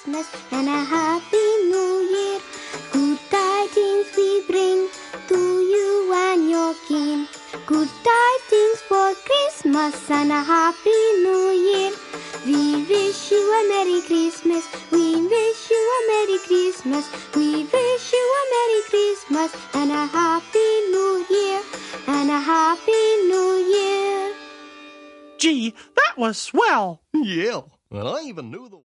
Christmas and a Happy New Year. Good tidings we bring to you and your kin. Good tidings for Christmas and a Happy New Year. We wish you a Merry Christmas. We wish you a Merry Christmas. We wish you a Merry Christmas and a Happy New Year. And a Happy New Year. Gee, that was swell. Yeah, and I even knew the